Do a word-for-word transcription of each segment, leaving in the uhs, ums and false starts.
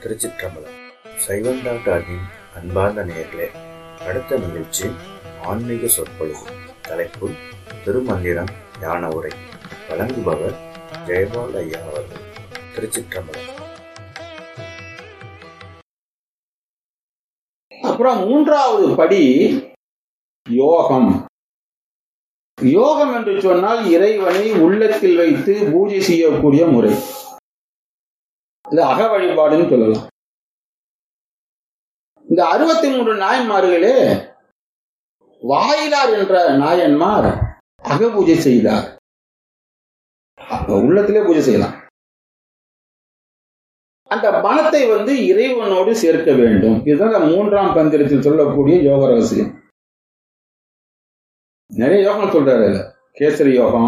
திருச்சிற்றம்பலம். சைவம் டாக்டரின் அன்பார்ந்த நேயர்களே, அடுத்த நிகழ்ச்சி ஆன்மீக சொற்பொழிவு. தலைப்பு திருமந்திரம் ஞான உரை. வழங்குபவர் ஜெயபால் ஐயா அவர்கள். திருச்சிற்றம்பலம். அப்புறம் மூன்றாவது படி யோகம். யோகம் என்று சொன்னால் இறைவனை உள்ளத்தில் வைத்து பூஜை செய்யக்கூடிய முறை. இது அக வழிபாடுன்னு சொல்லலாம். இந்த அறுபத்தி மூன்று நாயன்மார்களே வாயிலார் என்ற நாயன்மார் அக பூஜை செய்தார். உள்ளத்திலே பூஜை செய்யலாம். அந்த மனத்தை வந்து இறைவனோடு சேர்க்க வேண்டும். இதுதான் மூன்றாம் தந்திரத்தில் சொல்லக்கூடிய யோக ரகசியம். நிறைய யோகம் சொல்றாரு. கேசரி யோகம்,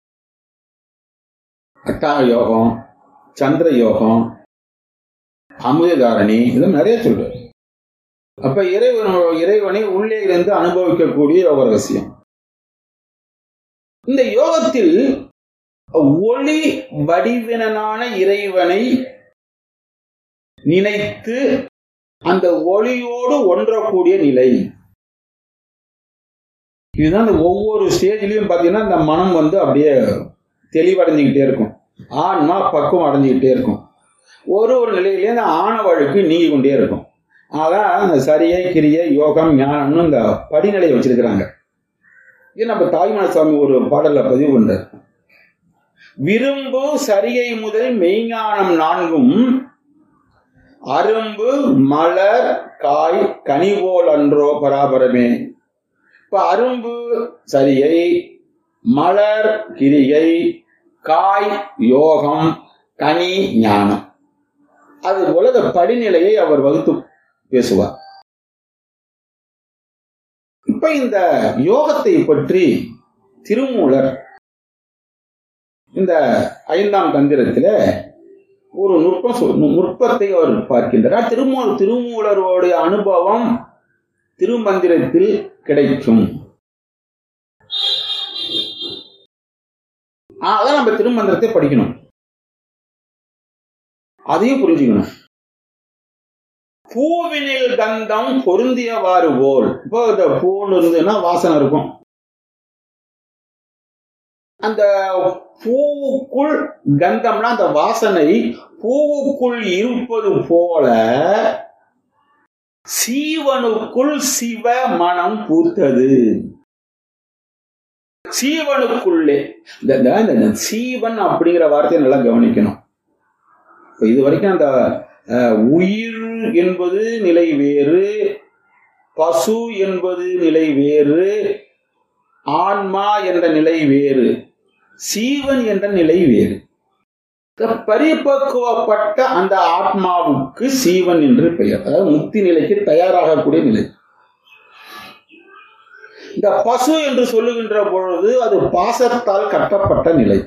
அட்டாக யோகம், சந்திர யோகம், அமுததாரணி, இதெல்லாம் நிறைய சொல்றாரு. அப்ப இறைவன் இறைவனை உள்ளே இருந்து அனுபவிக்கக்கூடிய யோக ரகசியம். இந்த யோகத்தில் ஒளி வடிவினான இறைவனை நினைத்து அந்த ஒளியோடு ஒன்றக்கூடிய நிலை. இதுதான் இந்த ஒவ்வொரு ஸ்டேஜ்லயும் பாத்தீங்கன்னா இந்த மனம் வந்து அப்படியே தெளிவடைஞ்சுக்கிட்டே இருக்கும். ஆன்மா பக்குவம் அடைஞ்சுக்கிட்டே இருக்கும். ஒரு ஒரு நிலையிலே இந்த ஆணவழுக்கு நீங்கி கொண்டே இருக்கும். அதான் அந்த சரியை கிரியை யோகம் ஞானம்னு இந்த படிநிலையை வச்சிருக்கிறாங்க. இது நம்ம தாய்மான சுவாமி ஒரு பாடல்ல பதிவு பண்றார். விரும்பு சரியை முதல் மெய்ஞானம் நான்கும் அரும்பு மலர் காய் கனி போல் அன்றோ பராபரமே. இப்ப அரும்பு சரியை, மலர் கிரியை, காய் யோகம், கனி ஞானம். அது போல இந்த படிநிலையை அவர் வகுத்து பேசுவார். இப்ப இந்த யோகத்தை பற்றி திருமூலர் இந்த ஐந்தாம் தந்திரத்தில ஒரு நுட்பம் நுட்பத்தை அவர் பார்க்கின்றார். திருமூல திருமூலருடைய அனுபவம் திருமந்திரத்தில் கிடைக்கும். அதான் நம்ம திருமந்திரத்தை படிக்கணும். அதையும் புரிஞ்சுக்கணும். பூவினில் கந்தம் பொருந்தியவாறு போல். இப்போ இந்த பூன்னு இருந்ததுன்னா வாசனை இருக்கும். அந்த பூவுக்குள் கந்தம்னா அந்த வாசனை பூவுக்குள் இருப்பது போல சீவனுக்குள் சிவ மனம் பூத்தது. சீவனுக்குள்ளே இந்த சீவன் அப்படிங்கிற வார்த்தையை நல்லா கவனிக்கணும். இது வரைக்கும் அந்த உயிர் என்பது நிலை வேறு, பசு என்பது நிலை வேறு, ஆன்மா என்ற நிலை வேறு, சீவன் என்ற நிலை வேறு. பரிபக்குவப்பட்ட அந்த ஆத்மாவுக்கு சீவன் என்று பெயர். அதாவது முக்தி நிலைக்கு தயாராகக்கூடிய நிலை. இந்த பசு என்று சொல்லுகின்ற பொழுது அது பாசத்தால் கட்டப்பட்ட நிலை.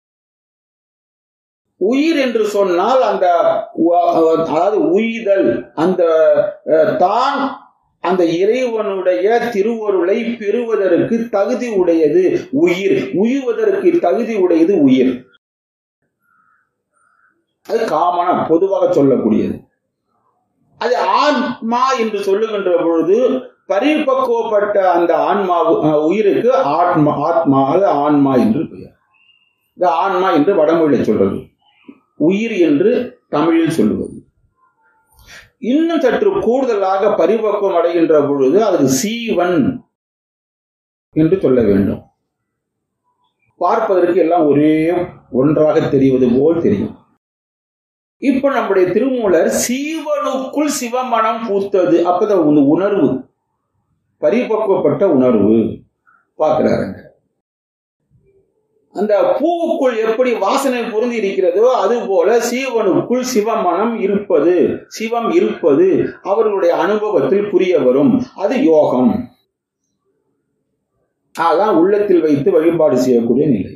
உயிர் என்று சொன்னால் அந்த அதாவது உயிதல், அந்த தான் அந்த இறைவனுடைய திருவருளை பெறுவதற்கு தகுதி உடையது உயிர். உய்வதற்கு தகுதி உடையது உயிர். அது காமனா பொதுவாக சொல்லக்கூடியது. அது ஆன்மா என்று சொல்லுகின்ற பொழுது பரிபக்குவப்பட்ட அந்த ஆன்மா உயிருக்கு ஆத்மா ஆத்மா அது ஆன்மா என்று பெயர். இந்த ஆன்மா என்று வடமொழியில் சொல்றது, உயிர் என்று தமிழில் சொல்லுவது. இன்னும் சற்று கூடுதலாக பரிபக்குவம் அடைகின்ற பொழுது அது சீவன் என்று சொல்ல வேண்டும். பார்ப்பதற்கு எல்லாம் ஒரே ஒன்றாக தெரிவது போல் தெரியும். இப்ப நம்முடைய திருமூலர் சீவனுக்குள் சிவமனம் பூத்தது. அப்பதான் உணர்வு, பரிபக்குவப்பட்ட உணர்வு பார்க்கிறாருங்க. அந்த பூவுக்குள் எப்படி வாசனை பொருந்தி இருக்கிறதோ அது போல சீவனுக்குள் சிவமனம் இருப்பது, சிவம் இருப்பது அவர்களுடைய அனுபவத்தில் புரிய வரும். அது யோகம். அதான் உள்ளத்தில் வைத்து வழிபாடு செய்யக்கூடிய நிலை.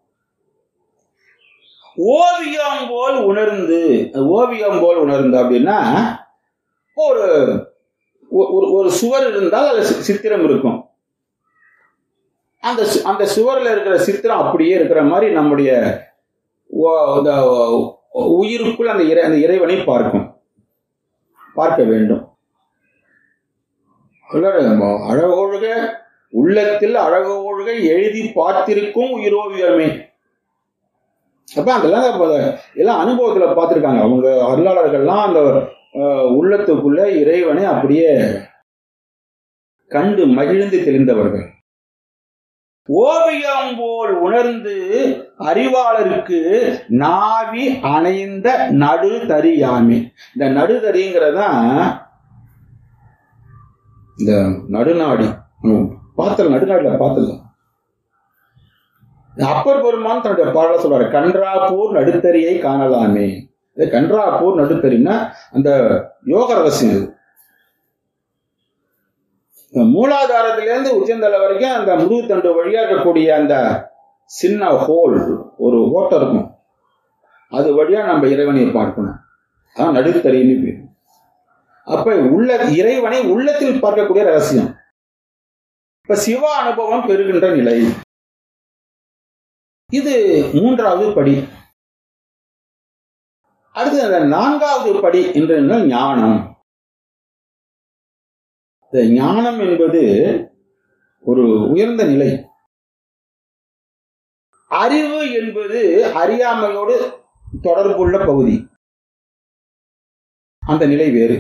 ஓவியம் போல் உணர்ந்து, ஓவியம் போல் உணர்ந்து அப்படின்னா ஒரு ஒரு சுவர் இருந்தால் அது சித்திரம் இருக்கும். அந்த அந்த சுவரில் இருக்கிற சித்திரம் அப்படியே இருக்கிற மாதிரி நம்முடைய உயிருக்குள் அந்த இறை அந்த இறைவனை பார்க்கும். பார்க்க வேண்டும். அழகொழுக உள்ளத்தில் அழகொழுக எழுதி பார்த்திருக்கும் உயிரோவியமே. அப்ப அதெல்லாம் எல்லாம் அனுபவத்துல பார்த்திருக்காங்க. அவங்க அருளாளர்கள்லாம் அந்த உள்ளத்துக்குள்ள இறைவனை அப்படியே கண்டு மகிழ்ந்து தெளிந்தவர்கள். ஓவியம் போல் உணர்ந்து அறிவாளருக்கு நாவி அணைந்த நடு தரியாமே. இந்த நடுதறிங்கிறதான் இந்த நடுநாடி. பார்த்தல் நடுநாடில பார்த்தல அப்பர் பெருமான் தன்னுடைய பாடல சொல்றாரு, கன்றாப்பூர் நடுத்தறியை காணலாமே. கன்றாப்பூர் நடுத்தறின்னா அந்த யோக ரகசியம். மூலாதாரத்திலிருந்து உச்சந்தலை வரைக்கும் அந்த முதுகுத்தண்டு வழியா இருக்கக்கூடிய அந்த சின்ன ஹோல், ஒரு ஓட்டம் இருக்கும், அது வழியா நம்ம இறைவனை பார்க்கணும். அதான் நடுத்தறின்னு பேர். அப்ப உள்ள இறைவனை உள்ளத்தில் பார்க்கக்கூடிய ரகசியம். இப்ப சிவ அனுபவம் பெறுகின்ற நிலை, இது மூன்றாவது படி. அடுத்து நான்காவது படி என்று ஞானம். இந்த ஞானம் என்பது ஒரு உயர்ந்த நிலை. அறிவு என்பது அறியாமையோடு தொடர்புள்ள பகுதி, அந்த நிலை வேறு.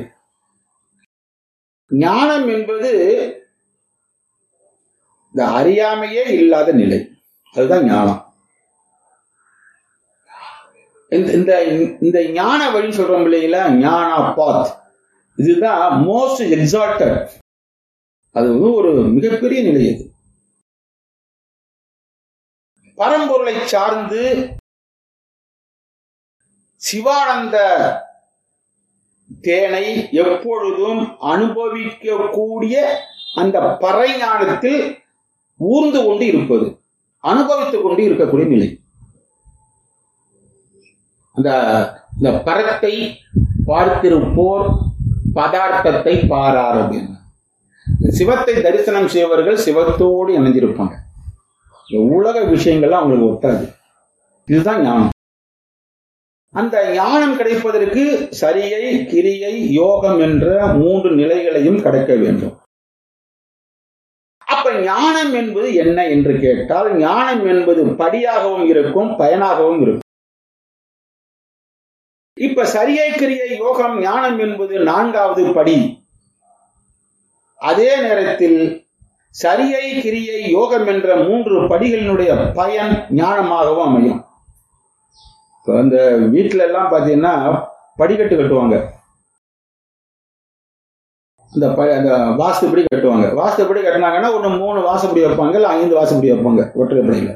ஞானம் என்பது இந்த அறியாமையே இல்லாத நிலை, அதுதான் ஞானம். இந்த இந்த ஞான வழி சொல்றோம் இல்லைங்களா, ஞான பாத், இதுதான் மோஸ்ட் எக்ஸால்டட். அது ஒரு மிகப்பெரிய நிலை. அது பரம்பொருளை சார்ந்து சிவானந்த தேனை எப்பொழுதும் அனுபவிக்கக்கூடிய அந்த பறைஞானத்தில் ஊர்ந்து கொண்டு இருப்பது, அனுபவித்துக் கொண்டு இருக்கக்கூடிய நிலை. அந்த இந்த பரத்தை பார்த்திருப்போர் பதார்த்தத்தை பாரார் அப்படின்னு. சிவத்தை தரிசனம் செய்வர்கள் சிவத்தோடு இணைந்திருப்பாங்க. இந்த உலக விஷயங்கள்லாம் அவங்களுக்கு ஒட்டாது. இதுதான் ஞானம். அந்த ஞானம் கிடைப்பதற்கு சரியை, கிரியை, யோகம் என்ற மூன்று நிலைகளையும் கடக்க வேண்டும். அப்ப ஞானம் என்பது என்ன என்று கேட்டால், ஞானம் என்பது படியாகவும் இருக்கும், பயனாகவும் இருக்கும். இப்ப சரியை, கிரியை, யோகம், ஞானம் என்பது நான்காவது படி. அதே நேரத்தில் சரியை, கிரியை, யோகம் என்ற மூன்று படிகளினுடைய பயன் ஞானமாகவும் அமையும். அந்த வீட்டுல எல்லாம் பாத்தீங்கன்னா படிக்கட்டு கட்டுவாங்க, அந்த அந்த வாஸ்துப்படி கட்டுவாங்க. வாஸ்துப்படி கட்டினாங்கன்னா ஒண்ணு மூணு வாசப்படி வைப்பாங்க, இல்ல ஐந்து வாசப்படி வைப்பாங்க ஒற்றைப்படியில.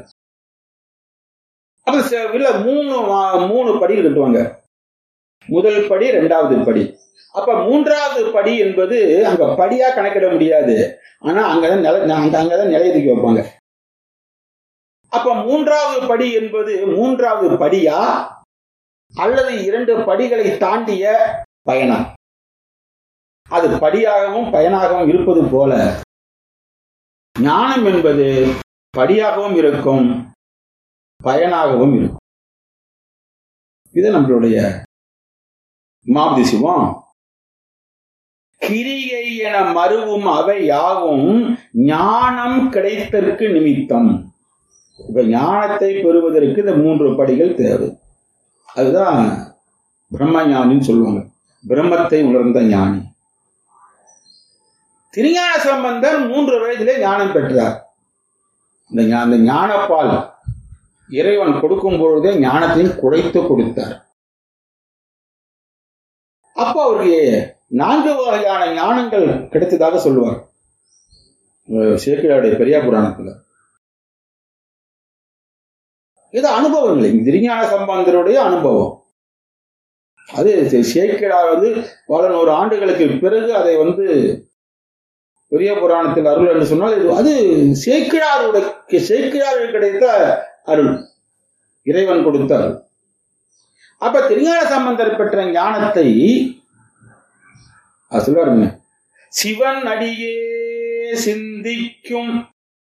அப்ப இல்ல மூணு மூணு படி கட்டுவாங்க. முதல் படி, இரண்டாவது படி. அப்ப மூன்றாவது படி என்பது அங்க படியா கணக்கிட முடியாது, ஆனா அங்கதான் நில அங்கதான் நிலையத்துக்கு வைப்பாங்க. அப்ப மூன்றாவது படி என்பது மூன்றாவது படியா அல்லது இரண்டு படிகளை தாண்டிய பயனா? அது படியாகவும் பயனாகவும் இருப்பது போல ஞானம் என்பது படியாகவும் இருக்கும், பயனாகவும் இருக்கும். இது நம்மளுடைய மாபதி சிவம். கிரியை என மறுவும் அவை யாவும் ஞானம் கிடைத்தற்கு நிமித்தம். இப்ப ஞானத்தை பெறுவதற்கு இந்த மூன்று படிகள் தேவை. அதுதான் பிரம்ம ஞானின்னு சொல்லுவாங்க, பிரம்மத்தை உணர்ந்த ஞானி. திருஞான சம்பந்தர் மூன்று வயதிலே ஞானம் பெற்றார். இந்த ஞானப்பால் இறைவன் கொடுக்கும் பொழுதே ஞானத்தையும் குறைத்து கொடுத்தார். அப்ப அவருக்கு நான்கு வகையான ஞானங்கள் கிடைத்ததாக சொல்லுவார் சேக்கிழாருடைய பெரியா புராணத்துல. இது அனுபவம் இல்லை, திருஞான சம்பந்தருடைய அனுபவம். அது சேக்கிழார் வந்து பல நூறு ஆண்டுகளுக்கு பிறகு அதை வந்து பெரிய புராணத்தில் அருள் என்று சொன்னால் அது சேக்கிழாருடைய சேக்கிழாருக்கு கிடைத்த அருள், இறைவன் கொடுத்த அருள். அப்ப திருஞான சம்பந்தர் பெற்ற ஞானத்தை சொல்லுவாருங்க, சிவன் அடியே சிந்திக்கும்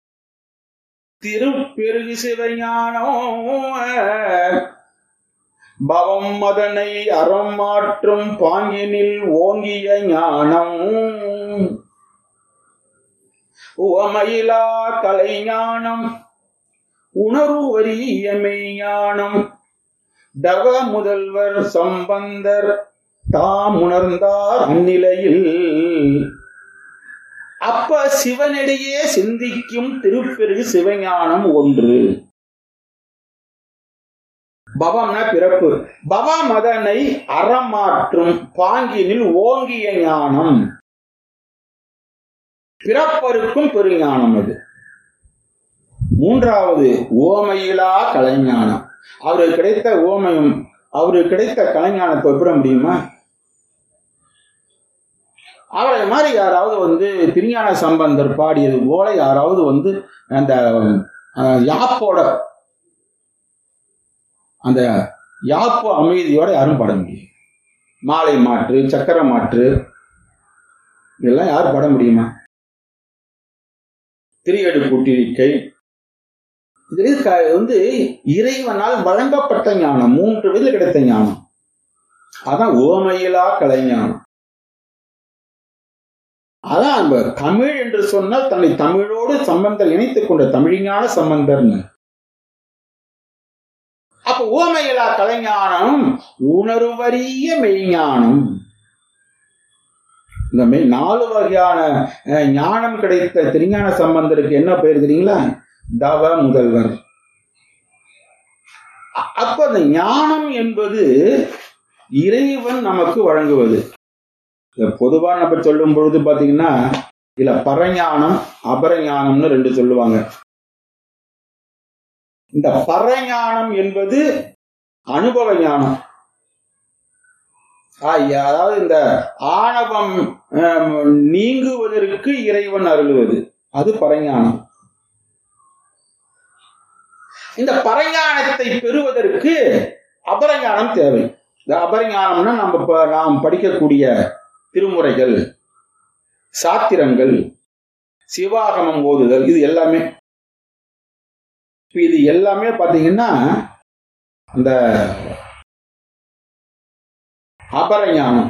திருப்பெருகு சிவஞானம் பவம் அதனை அறம் மாற்றும் பாங்கினில் ஓங்கிய ஞானம் உவமையிலா கலைஞானம் உணர்வறியமை ஞானம் தவ முதல்வர் சம்பந்தர் தாம் உணர்ந்தார் அந்நிலையில் அப்ப சிவனிடையே சிந்திக்கும் திருப்பெரு சிவஞானம் ஒன்று. பவம்னா பிறப்பு, பவம் அதனை அறமாற்றும் பாங்கினில் ஓங்கிய ஞானம், பிறப்பருக்கும் பெருஞானம் அது. மூன்றாவது ஓமையிலா கலைஞானம். அவருக்கு கிடைத்த ஓமையும் அவருக்கு கிடைத்த கலைஞானத்தை ஒப்பிட முடியுமா? அவரை மாதிரி யாராவது வந்து திருஞான சம்பந்தர் பாடியது போல யாராவது வந்து அந்த யாப்போட அந்த யாப்பு அமைதியோட யாரும் பாட முடியும். மாலை மாற்று, சக்கர மாற்று இதெல்லாம் யாரும் பாட முடியுமா? திரியடு கூட்டிருக்கை இது வந்து இறைவனால் வழங்கப்பட்ட ஞானம், மூன்று விதில் கிடைத்த ஞானம். அதான் ஓமையிலா கலைஞானம். அதான் நம்ம தமிழ் என்று சொன்னால் தன்னை தமிழோடு சம்பந்தர் இணைத்துக் கொண்ட தமிழ்ஞான சம்பந்தர்னு. அப்ப ஓமையிலா கலைஞானம் உணர்வறிய மெய்ஞானம். இந்த மெய் நாலு வகையான ஞானம் கிடைத்த திருஞான சம்பந்தருக்கு என்ன பெயர் தெரியுங்களா? தவ முதல்வர். அப்ப அந்த ஞானம் என்பது இறைவன் நமக்கு வழங்குவது. பொதுவா நம்ம சொல்லும் பொழுது பாத்தீங்கன்னா இல்ல பரஞானம் அபரஞானம்னு ரெண்டு சொல்லுவாங்க. இந்த பரஞானம் என்பது அனுபவ ஞானம். அதாவது இந்த ஆணவம் நீங்குவதற்கு இறைவன் அருளுவது, அது பரஞானம். இந்த பரஞானத்தை பெறுவதற்கு அபரஞானம் தேவை. இந்த அபரஞானம்னா நம்ம நாம் படிக்கக்கூடிய திருமுறைகள், சாத்திரங்கள், சிவாகமம் ஓதுதல், இது எல்லாமே இது எல்லாமே பாத்தீங்கன்னா அந்த அபரஞானம்.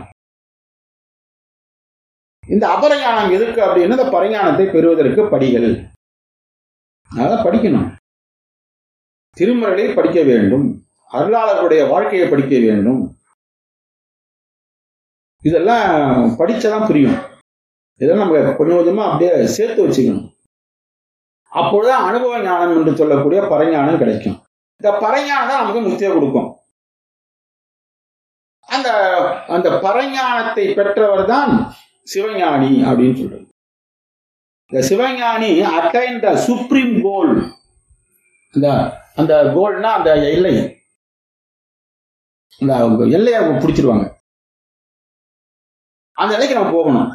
இந்த அபரஞானம் எதுக்கு அப்படின்னா இந்த பரஞானத்தை பெறுவதற்கு படிகள். அதான் படிக்கணும். திருமுறைகளை படிக்க வேண்டும், அருளாளர்களுடைய வாழ்க்கையை படிக்க வேண்டும். இதெல்லாம் படிச்சாதான் புரியும். இதெல்லாம் நம்ம கொஞ்சம் கொஞ்சமா அப்படியே சேர்த்து வச்சுக்கணும். அப்பொழுதுதான் அனுபவ ஞானம் என்று சொல்லக்கூடிய பரஞானம் கிடைக்கும். இந்த பரஞானம் தான் நமக்கு முக்தியை கொடுக்கும். அந்த அந்த பரஞானத்தை பெற்றவர் தான் சிவஞானி அப்படின்னு சொல்றது. இந்த சிவஞானி அட்டைன் த சுப்ரீம் கோல். அந்த அந்த கோல்னா அந்த எல்லை, அந்த எல்லையை பிடிச்சிருவாங்க. அந்த நிலைக்கு நம்ம போகணும்.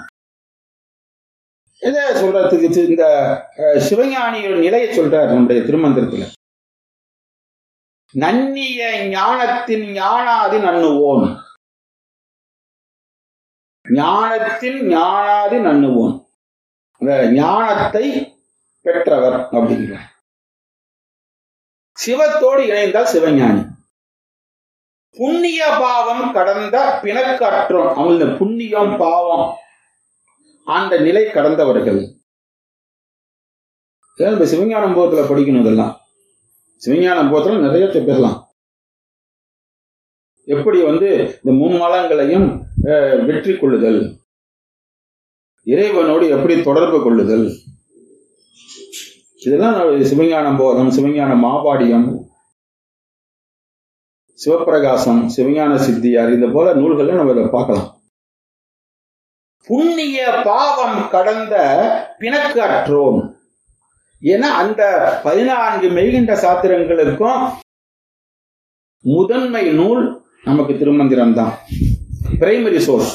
எதை சொல்றதுக்கு இந்த சிவஞானியோட நிலையை சொல்றார் நம்முடைய திருமந்திரத்துல. நன்னிய ஞானத்தின் ஞானாதி நன்னுவோன், ஞானத்தின் ஞானாதி நன்னுவோன், அந்த ஞானத்தை பெற்றவர் அப்படிங்கிறார். சிவத்தோடு இணைந்தால் சிவஞானி. புண்ணிய பாவம் கடந்த பிணக்கற்றோம். அவங்க புண்ணியம் பாவம் அந்த நிலை கடந்தவர்கள். சிவஞான போகத்துல படிக்கணும். இதெல்லாம் சிவஞான போகத்துல நிறைய பெறலாம். எப்படி வந்து இந்த மும்மலங்களையும் வெற்றி கொள்ளுதல், இறைவனோடு எப்படி தொடர்பு கொள்ளுதல், இதெல்லாம் சிவஞான போதம், சிவஞான மாபாடியம், சிவப்பிரகாசம், சிவஞான சித்தியார், இந்த போல நூல்களை நம்ம இதை பார்க்கலாம். புண்ணிய பாவம் கடந்த பிணக்கு அற்றோன். ஏன்னா அந்த பதினான்கு மெய்கின்ற சாத்திரங்களுக்கும் முதன்மை நூல் நமக்கு திருமந்திரம் தான், பிரைமரி சோர்ஸ்.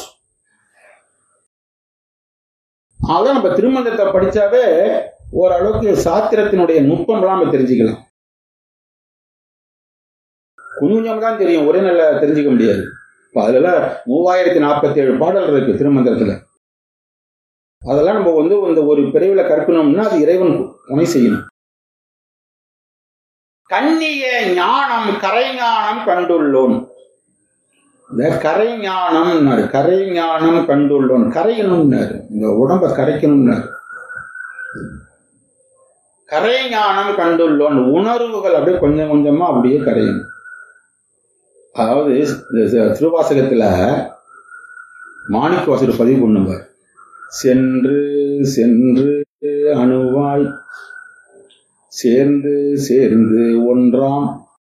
அதான் நம்ம திருமந்திரத்தை படிச்சாவே ஓரளவுக்கு சாத்திரத்தினுடைய நுட்பம் எல்லாம் தெரிஞ்சுக்கலாம். கொஞ்சம் கொஞ்சம் தான் தெரியும், ஒரே நல்ல தெரிஞ்சுக்க முடியாது. இப்போ அதுல மூவாயிரத்தி நாற்பத்தி ஏழு பாடல் இருக்கு திருமந்திரத்துல. அதெல்லாம் நம்ம வந்து ஒரு பிரிவில் கற்கணும்னா அது இறைவன் துணை செய்யணும். கண்ணிய ஞானம் கரைஞானம் கண்டுள்ளோன். இந்த கரைஞானம் கரைஞானம் கண்டுள்ளோன், கரையணும்னாரு, இந்த உடம்ப கரைக்கணும்னாரு. கரைஞானம் கண்டுள்ளோன், உணர்வுகள் அப்படியே கொஞ்சம் கொஞ்சமா அப்படியே கரையணும். அதாவது திருவாசகத்துல மாணிக்கவாசகர் பதிவு பண்ணுவார், சென்று சென்று அணுவாய் சேர்ந்து சேர்ந்து ஒன்றாம்,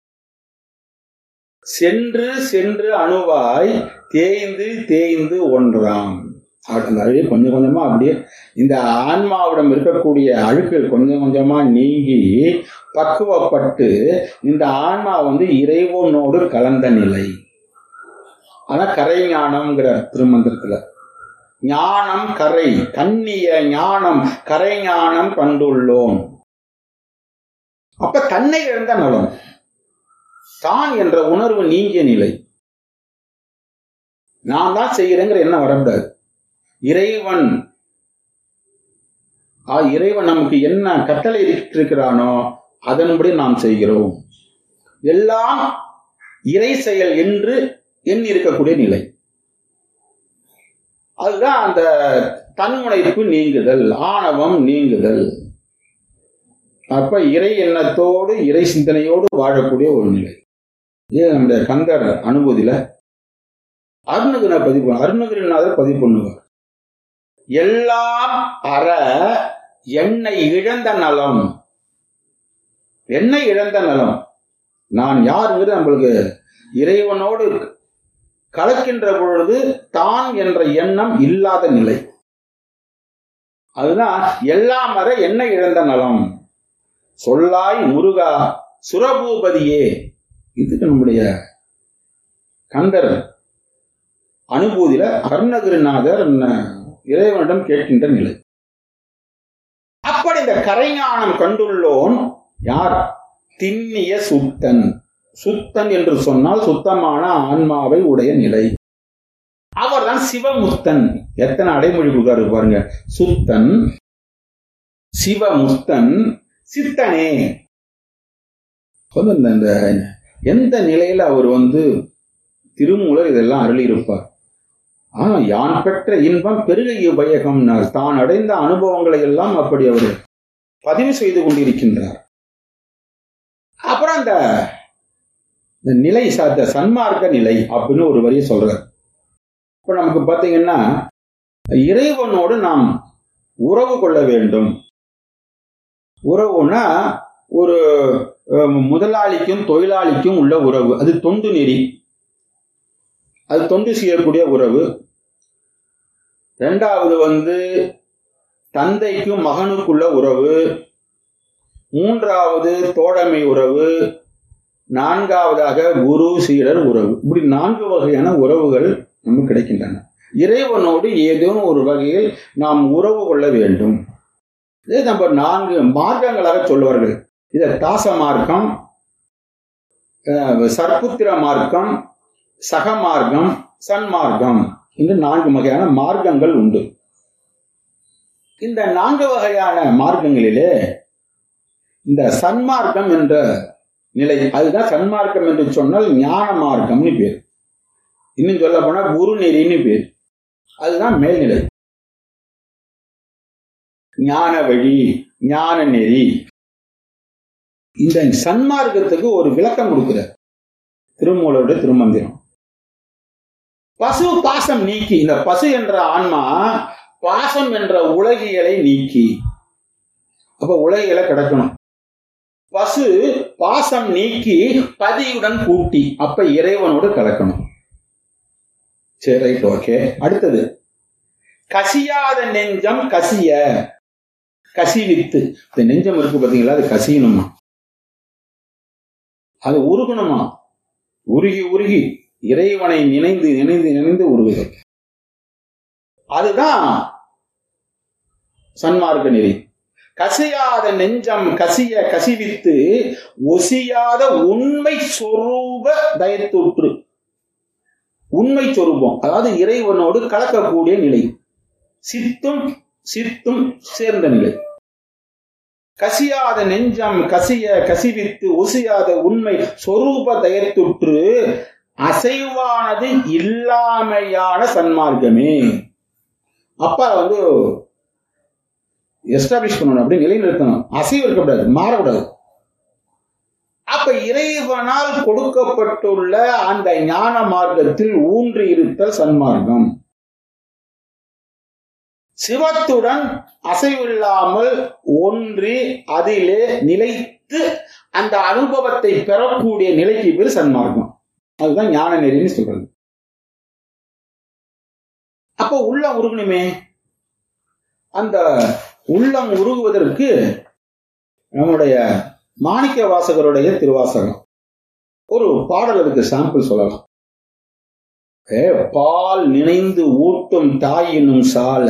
சென்று சென்று அணுவாய் தேய்ந்து தேய்ந்து ஒன்றாம். அப்படியே கொஞ்சம் கொஞ்சமா அப்படியே இந்த ஆன்மாவிடம் இருக்கக்கூடிய அழுக்குகள் கொஞ்சம் கொஞ்சமா நீங்கி பக்குவப்பட்டு இந்த ஆன்மா வந்து இறைவனோடு கலந்த நிலை. அதான் கரை ஞானம்ங்கிற திருமந்திரத்துல. ஞானம் கரை, கண்ணிய ஞானம் கரை ஞானம் கண்டுள்ளோம். அப்ப தன்னை இழந்த நலம், தான் என்ற உணர்வு நீங்கிய நிலை. நான் தான் செய்கிறேங்கிற எண்ணம் வரக்கூடாது. இறைவன் இறைவன் நமக்கு என்ன கட்டளை இருக்கிறானோ அதன்படி நாம் செய்கிறோம். எல்லாம் இறை செயல் என்று எண்ணி இருக்கக்கூடிய நிலை. அதுதான் அந்த தன்முனைப்பு நீங்குதல், ஆணவம் நீங்குதல். அப்ப இறை எண்ணத்தோடு இறை சிந்தனையோடு வாழக்கூடிய ஒரு நிலை. ஏன் நம்முடைய கந்தர் அனுபூதியில அருணகிரி பதிவு அருணகிரிநாதர் பதிவு பண்ணுவார், எல்லாம் அற என்னை இழந்த நலம். என்னை இழந்த நலம், நான் யாருங்கிறது நம்மளுக்கு இறைவனோடு கலக்கின்ற பொழுது தான் என்ற எண்ணம் இல்லாத நிலை. அதுதான் எல்லாம் அற என்னை இழந்த நலம். சொல்லாய் முருகா சுரபூபதியே. இதுக்கு நம்முடைய கந்தர் அனுபூதியில அருணகிரிநாதர் இறைவனிடம் கேட்கின்ற நிலை. அப்படி இந்த கரைஞானம் கண்டுள்ளோன் யார்? திண்ணிய சுத்தன். சுத்தன் என்று சொன்னால் சுத்தமான ஆன்மாவை உடைய நிலை. அவர் தான் சிவமுத்தன். எத்தனை அடைமொழி கொடுக்காரு பாருங்க. சுத்தன், சிவமுத்தன், சித்தனே. இந்த எந்த நிலையில அவர் வந்து திருமூலர் இதெல்லாம் அருளி இருப்பார். ஆனா யான் பெற்ற இன்பம் பெருகிய பயகம்னார். தான் அடைந்த அனுபவங்களை எல்லாம் அப்படி அவர் பதிவு செய்து கொண்டிருக்கின்றார். அப்புறம் அந்த நிலை சார்ந்த சன்மார்க்க நிலை அப்படின்னு ஒரு வரியை சொல்றார். இப்ப நமக்கு பாத்தீங்கன்னா இறைவனோடு நாம் உறவு கொள்ள வேண்டும். உறவுனா ஒரு முதலாளிக்கும் தொழிலாளிக்கும் உள்ள உறவு, அது தொண்டு நெறி, அது தொண்டு செய்யக்கூடிய உறவு. இரண்டாவது வந்து தந்தைக்கும் மகனுக்குள்ள உறவு. மூன்றாவது தோழமை உறவு. நான்காவதாக குரு சீடர் உறவு. இப்படி நான்கு வகையான உறவுகள் நமக்கு கிடைக்கின்றன. இறைவனோடு ஏதேனும் ஒரு வகையில் நாம் உறவு கொள்ள வேண்டும். இதே நம்ம நான்கு மார்க்கங்களாக சொல்லுவார்கள். இத தாச மார்க்கம், சர்புத்திர மார்க்கம், சகமார்க்கம், சன்மார்க்கம் என்று நான்கு வகையான மார்க்கங்கள் உண்டு. இந்த நான்கு வகையான மார்க்கங்களிலே இந்த சன்மார்க்கம் என்ற நிலை, அதுதான் சன்மார்க்கம் என்று சொன்னால் ஞான மார்க்கம்னு பேர். இன்னும் சொல்ல போனா குரு நெறின்னு பேர். அதுதான் மேல்நிலை. ஞான வழி, ஞான நெறி. இந்த சன்மார்க்கத்துக்கு ஒரு விளக்கம் கொடுக்கிற திருமூலருடைய திருமந்திரம். பசு பாசம் நீக்கி, இந்த பசு என்ற ஆன்மா பாசம் என்ற உலகியலை நீக்கி, அப்ப உலகியலை கிடக்கணும். பசு பாசம் நீக்கி பதியுடன் கூட்டி, அப்ப இறைவனோடு கலக்கணும். சரி, ரைட், ஓகே. அடுத்தது கசியாத நெஞ்சம் கசிய, கசிவித்து. இந்த நெஞ்சம் இருக்கு பாத்தீங்களா, அது கசியணுமா, அது உருகணுமா. உருகி உருகி இறைவனை நினைந்து நினைந்து நினைந்து உருகுதல். அதுதான் சன்மார்க்க நெறி. கசியாத நெஞ்சம் கசிய கசிவித்து ஒசியாத உண்மை சொரூப தயத்துற்று. உண்மை சொரூபம், அதாவது இறைவனோடு கலக்கக்கூடிய நிலை. சித்தும் சித்தும் சேர்ந்த நிலை. கசியாத நெஞ்சம் கசிய கசிவித்து ஒசியாத உண்மை சொரூப தயத்துற்று அசைவானது இல்லாமையான சன்மார்க்கமே. அப்பா வந்து எஸ்டாப்ளிஷ் பண்ணணும், அப்படி நிலைநிறுத்தணும். அசைவு இருக்கக்கூடாது, மாறக்கூடாது. அப்ப இறைவனால் கொடுக்கப்பட்டுள்ள அந்த ஞான மார்க்கத்தில் ஊன்றி இருத்தல் சன்மார்க்கம். சிவத்துடன் அசைவில்லாமல் ஒன்றி அதிலே நிலைத்து அந்த அனுபவத்தை பெறக்கூடிய நிலைக்கு பேர் சன்மார்க்கம். அதுதான் ஞான நெறின்னு சொல்றது. அப்ப உள்ளம் உருகணுமே. அந்த உள்ளம் உருகுவதற்கு நம்முடைய மாணிக்க வாசகருடைய திருவாசகம் ஒரு பாடலுக்கு சாம்பிள் சொல்லலாம். பால் நினைந்து ஊட்டும் தாயினும் சால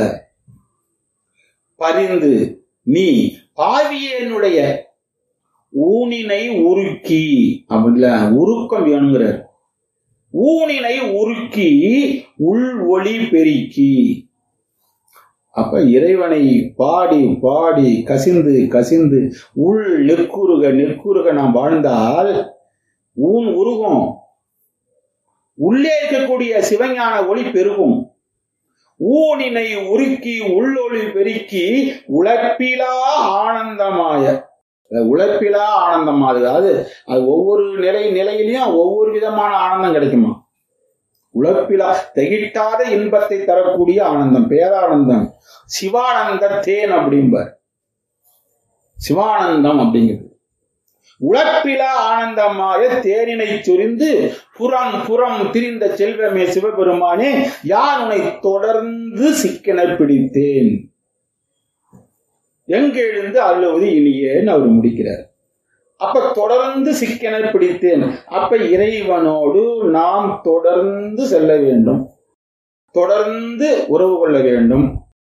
பரிந்து நீ பாவியனுடைய ஊனினை உருக்கி, அப்படில உருக்கம் வேணுங்கிற, ஊனினை உருக்கி உள் ஒளி பெருக்கி. அப்ப இறைவனை பாடி பாடி கசிந்து கசிந்து உள் நெற்குருக நெற்குருக நாம் வாழ்ந்தால் ஊன் உருகும், உள்ளே இருக்கக்கூடிய சிவஞான ஒளி பெருகும். ஊனினை உருக்கி உள்ளொளி பெருக்கி உழைப்பிலா ஆனந்தமாய, உழைப்பிலா ஆனந்தமா. அது அது ஒவ்வொரு நிலை நிலையிலையும் ஒவ்வொரு விதமான ஆனந்தம் கிடைக்குமா. உழைப்பிலா திகிட்டாத இன்பத்தை தரக்கூடிய ஆனந்தம், பேரானந்தம், சிவானந்த தேன் அப்படிம்பார். சிவானந்தம் அப்படிங்கிறது உழைப்பிலா ஆனந்தமாய தேனினை சொரிந்து புறம் புறம் திரிந்த செல்வமே சிவபெருமானே யான் உன்னை தொடர்ந்து சிக்கன பிடித்தேன் எங்கெழுந்து அருளுவது இனியேன்னு அவர் முடிக்கிறார். அப்ப தொடர்ந்து சிக்கன பிடித்தேன். அப்ப இறைவனோடு நாம் தொடர்ந்து செல்ல வேண்டும், தொடர்ந்து உறவு கொள்ள வேண்டும்,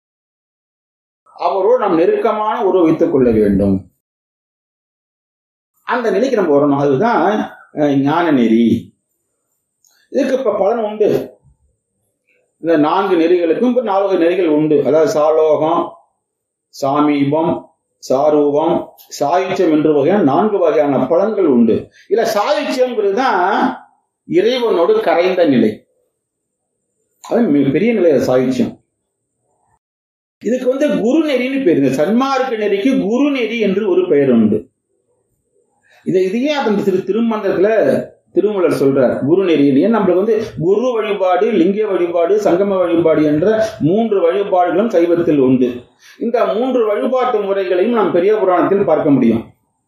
அவரோடு நாம் நெருக்கமான உறவு வைத்துக் கொள்ள வேண்டும். அந்த நிலைக்கு நம்ம வரணும். அதுதான் ஞான நெறி. இதுக்கு இப்ப பலன் உண்டு. இந்த நான்கு நெறிகளுக்கும் இப்ப நாலு நெறிகள் உண்டு. அதாவது சாலோகம், சாமீபம், சாரூபம், சாயுச்சியம் என்ற வகையான நான்கு வகையான பலன்கள் உண்டு. இல்ல சாயுச்சியம்ங்கிறது தான் இறைவனோடு கரைந்த நிலை. அது பெரிய நிலை சாயுச்சியம். இதுக்கு வந்து குரு நெறின்னு பேருங்க. சன்மார்க்க நெறிக்கு குரு நெறி என்று ஒரு பெயர் உண்டு. இதை இதையே அந்த திரு திருமந்திரத்துல திருமூலர் சொல்றார் குரு நெறியிலேயே. நம்மளுக்கு வந்து குரு வழிபாடு, லிங்க வழிபாடு, சங்கம வழிபாடு என்ற மூன்று வழிபாடுகளும் சைவத்தில் உண்டு. இந்த மூன்று வழிபாட்டு முறைகளையும் நாம் பெரிய புராணத்தில் பார்க்க முடியும்.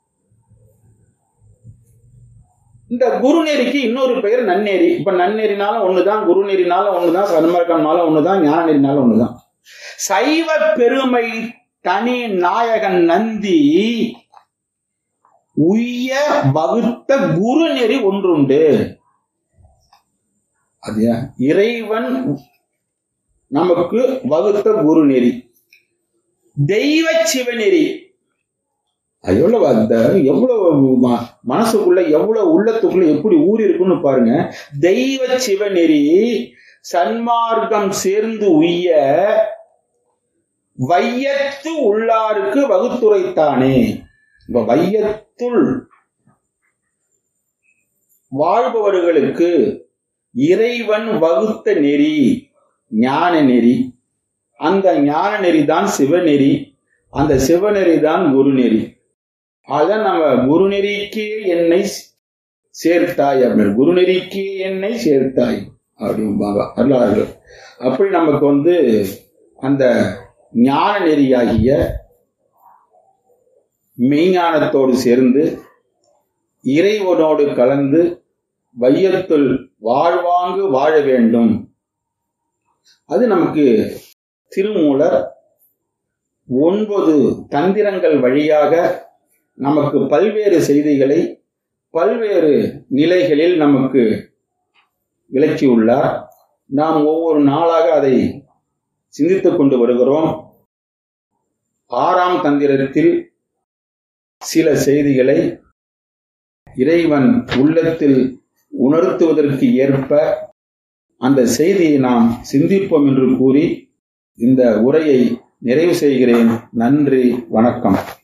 இந்த குரு நெறிக்கு இன்னொரு பெயர் நன்னெறி. இப்ப நன்னெறினாலும் ஒண்ணுதான், குரு நெறினாலும் ஒண்ணுதான், சன்மார்க்கம்னாலும் ஒண்ணுதான், ஞான நெறினாலும் ஒண்ணுதான். சைவ பெருமை தனி நாயகன் நந்தி உய்ய வகுத்த குரு நெறி ஒன்றுண்டு. அது இறைவன் நமக்கு வகுத்த குரு நெறி. தெய்வ சிவநெறி எவ்வளவு அந்த எவ்வளவு மனசுக்குள்ள எவ்வளவு உள்ளத்துக்குள்ள எப்படி ஊறி இருக்குன்னு பாருங்க. தெய்வ சிவநெறி சன்மார்க்கம் சேர்ந்து உய்ய வையத்து உள்ளாருக்கு வகுத்துரைத்தானே. வையத்துள் வாழ்பவர்களுக்கு இறைவன் வகுத்த நெறி ஞான நெறி. அந்த ஞான நெறி தான் சிவநெறி, அந்த சிவநெறி தான் குருநெறி. அதான் நம்ம குருநெறிக்கே என்னை சேர்த்தாய் அப்படின்னு, குருநெறிக்கே என்னை சேர்த்தாய் அப்படிம்பாங்க வரலாறுகள். அப்படி நமக்கு வந்து அந்த ஞான நெறியாகிய மெய்ஞானத்தோடு சேர்ந்து இறைவனோடு கலந்து வையத்துள் வாழ்வாங்கு வாழ வேண்டும். அது நமக்கு திருமூலர் ஒன்பது தந்திரங்கள் வழியாக நமக்கு பல்வேறு செய்திகளை பல்வேறு நிலைகளில் நமக்கு விளக்கியுள்ளார். நாம் ஒவ்வொரு நாளாக அதை சிந்தித்துக் கொண்டு வருகிறோம். ஆறாம் தந்திரத்தில் சில செய்திகளை இறைவன் உள்ளத்தில் உணர்த்துவதற்கு ஏற்ப அந்த செய்தியை நாம் சிந்திப்போம் என்று கூறி இந்த உரையை நிறைவு செய்கிறேன். நன்றி, வணக்கம்.